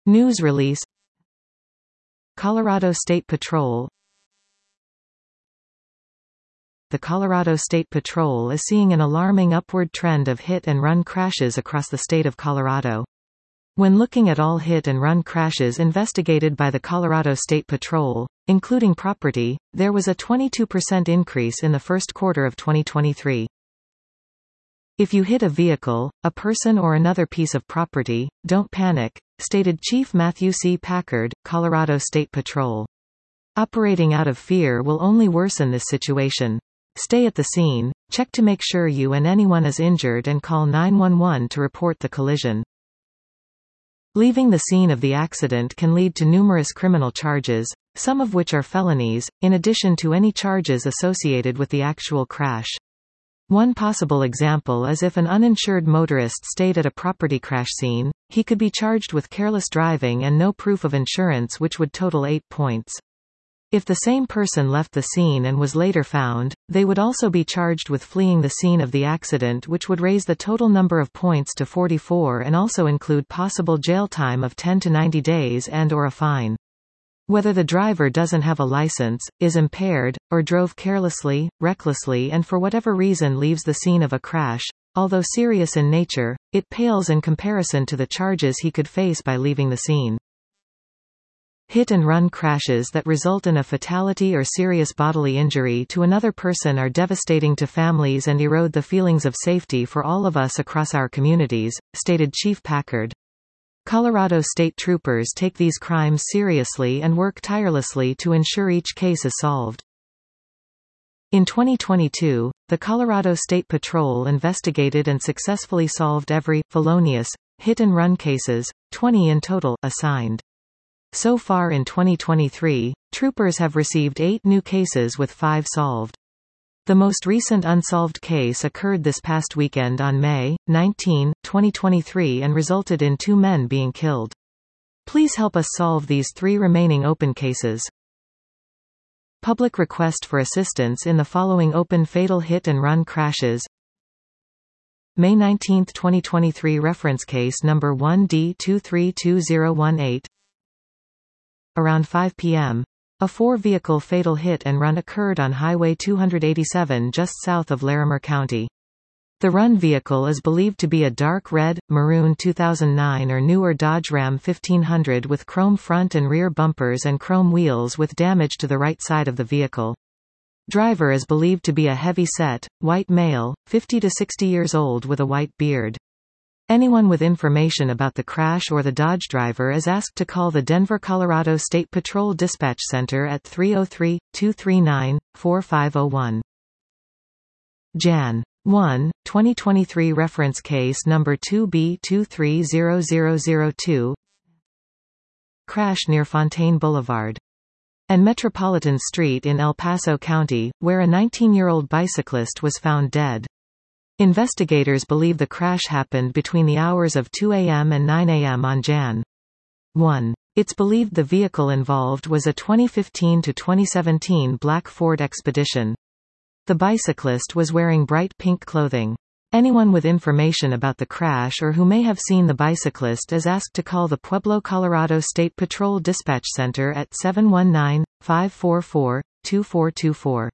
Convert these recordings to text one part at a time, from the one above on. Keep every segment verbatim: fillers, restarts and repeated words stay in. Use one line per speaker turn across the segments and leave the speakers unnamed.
News release. Colorado State Patrol. The Colorado State Patrol is seeing an alarming upward trend of hit-and-run crashes across the state of Colorado. When looking at all hit-and-run crashes investigated by the Colorado State Patrol, including property, there was a twenty-two percent increase in the first quarter of twenty twenty-three. If you hit a vehicle, a person or another piece of property, don't panic, stated Chief Matthew C. Packard, Colorado State Patrol. Operating out of fear will only worsen this situation. Stay at the scene, check to make sure you and anyone is injured and call nine one one to report the collision. Leaving the scene of the accident can lead to numerous criminal charges, some of which are felonies, in addition to any charges associated with the actual crash. One possible example is if an uninsured motorist stayed at a property crash scene, he could be charged with careless driving and no proof of insurance, which would total eight points. If the same person left the scene and was later found, they would also be charged with fleeing the scene of the accident, which would raise the total number of points to forty-four and also include possible jail time of ten to ninety days and or a fine. Whether the driver doesn't have a license, is impaired, or drove carelessly, recklessly and for whatever reason leaves the scene of a crash, although serious in nature, it pales in comparison to the charges he could face by leaving the scene. Hit-and-run crashes that result in a fatality or serious bodily injury to another person are devastating to families and erode the feelings of safety for all of us across our communities, stated Chief Packard. Colorado State Troopers take these crimes seriously and work tirelessly to ensure each case is solved. In twenty twenty-two, the Colorado State Patrol investigated and successfully solved every felonious hit-and-run cases, twenty in total, assigned. So far in twenty twenty-three, troopers have received eight new cases with five solved. The most recent unsolved case occurred this past weekend on May nineteenth, twenty twenty-three and resulted in two men being killed. Please help us solve these three remaining open cases. Public request for assistance in the following open fatal hit-and-run crashes. May nineteenth, twenty twenty-three reference case number one D two three two zero one eight. Around five p m, a four-vehicle fatal hit-and-run occurred on Highway two eighty-seven just south of Larimer County. The run vehicle is believed to be a dark red, maroon two thousand nine or newer Dodge Ram fifteen hundred with chrome front and rear bumpers and chrome wheels with damage to the right side of the vehicle. Driver is believed to be a heavy-set, white male, fifty to sixty years old with a white beard. Anyone with information about the crash or the Dodge driver is asked to call the Denver, Colorado State Patrol Dispatch Center at three oh three, two three nine, four five oh one. January first, twenty twenty-three reference case number two B two three zero zero zero two. Crash near Fontaine Boulevard and Metropolitan Street in El Paso County, where a nineteen-year-old bicyclist was found dead. Investigators believe the crash happened between the hours of two a m and nine a m on January first. It's believed the vehicle involved was a twenty fifteen to twenty seventeen black Ford Expedition. The bicyclist was wearing bright pink clothing. Anyone with information about the crash or who may have seen the bicyclist is asked to call the Pueblo, Colorado State Patrol Dispatch Center at seven one nine, five four four, two four two four.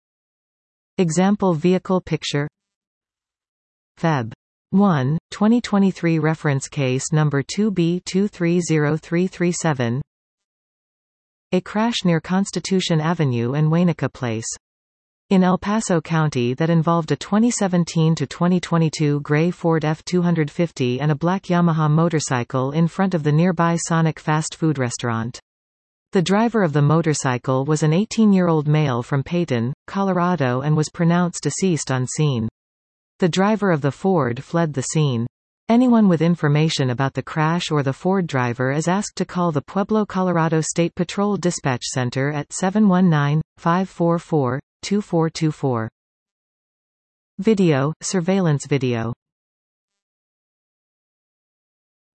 Example vehicle picture. February first, twenty twenty-three reference case number two B two three zero three three seven. A crash near Constitution Avenue and Waynica Place in El Paso County that involved a twenty seventeen to twenty twenty-two gray Ford F two fifty and a black Yamaha motorcycle in front of the nearby Sonic fast food restaurant. The driver of the motorcycle was an eighteen-year-old male from Peyton, Colorado and was pronounced deceased on scene. The driver of the Ford fled the scene. Anyone with information about the crash or the Ford driver is asked to call the Pueblo, Colorado State Patrol Dispatch Center at seven one nine, five four four, two four two four. Video, surveillance video.